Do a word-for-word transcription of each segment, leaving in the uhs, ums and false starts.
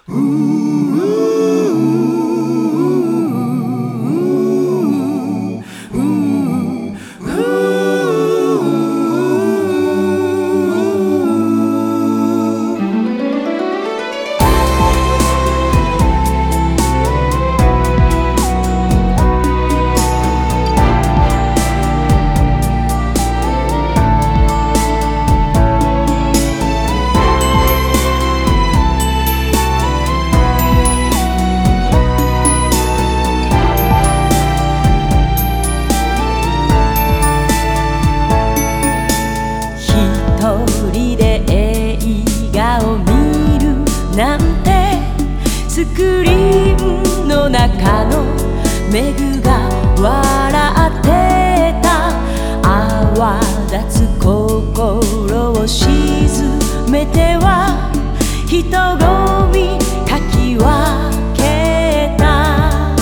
なんてスクリーンの中のメグが笑ってた。泡立つ心を沈めては人混みかき分けた。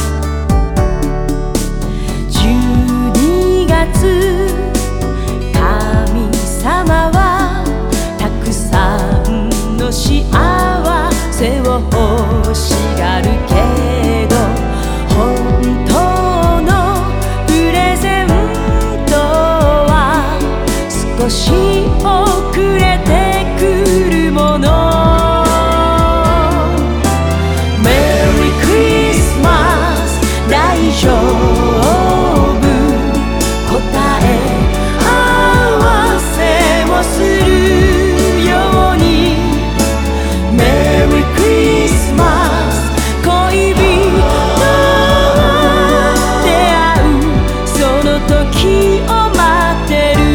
じゅうにがつ神様はたくさんの幸せを欲しがるけど、本当のプレゼントは少し遅れてくるもの。メリークリスマス大丈夫、答え合わせをするように。メリークリスマス恋人出会うその時を待ってる。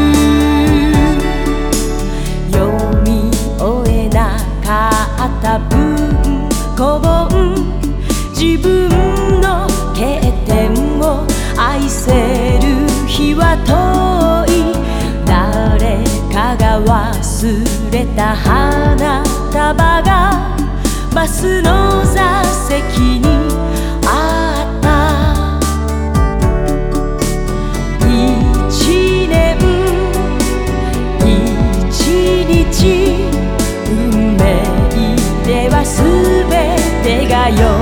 読み終えなかった分こぼん自分の欠点を愛せる日は遠い。誰かが忘れた花束がバスの座席にあった。一年一日運命では全てがよ